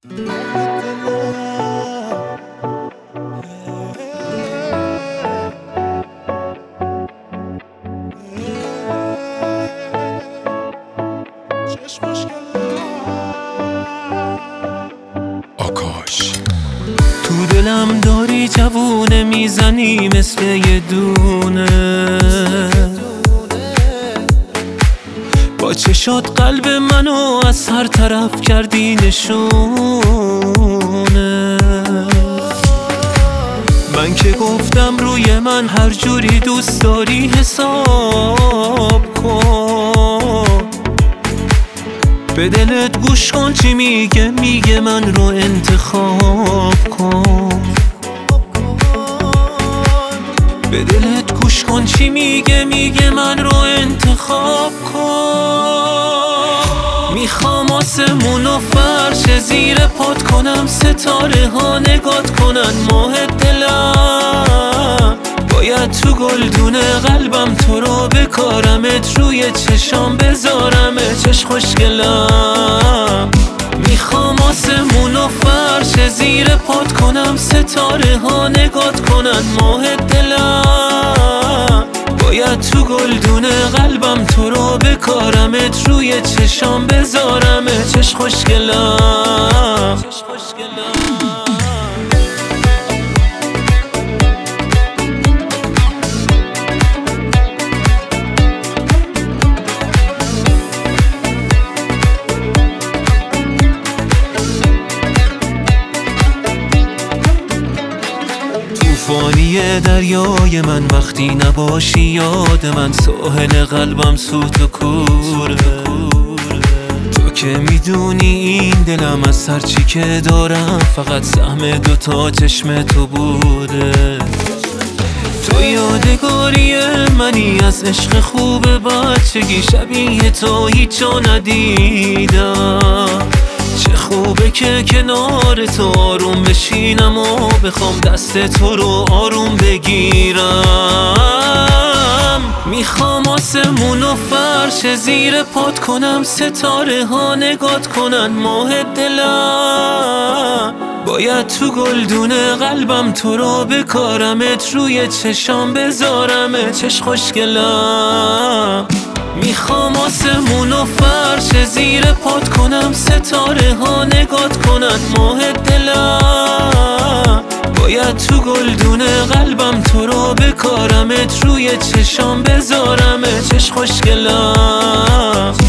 آکاش تو دلم داری جوونه میزنی مثل یه دونه، با چشات قلب منو از هر طرف کردی نشونه. من که گفتم روی من هر جوری دوست داری حساب کن، به دلت گوش کن چی میگه، میگه من رو انتخاب کن. به دلت گوش کن چی میگه، میگه من رو انتخاب کن. میخوام آسمون و فرش زیر پات کنم، ستاره ها نگات کنن ماه دلم. باید تو گلدون قلبم تو رو بکارمت، روی چشام بذارمت چش خوشگلم. میخوام آسمون و فرش زیر پات کنم، ستاره ها نگات کنن ماه دلم. باید تو گلدون قلبم تو رو بکارمت، روی چشام بذارمت چش خوشگلم. طوفانی دریای من وقتی نباشی، یاد من ساحل قلبم سوت و کوره. تو که میدونی این دلم از هرچی که دارم فقط سهم دوتا چشم تو بوده. تو یادگاری منی از عشق خوب بچگی، شبیه تو هیچ جا ندیدم. چه خوبه که کنار تو آروم بشینم و بخوام دست تو رو آروم بگیرم. میخوام آسمون و فرش زیر پات کنم، ستاره ها نگات کنن ماه دلم. باید تو گلدون قلبم تو رو بکارمت، روی چشام بذارمت چش خوشگلم. میخوام آسمون و فرش زیر پات کنم، ستاره ها نگات کنن ماه دلم. باید تو گلدون قلبم تو رو بکارمت، روی چشام بذارمت چش خوشگلم.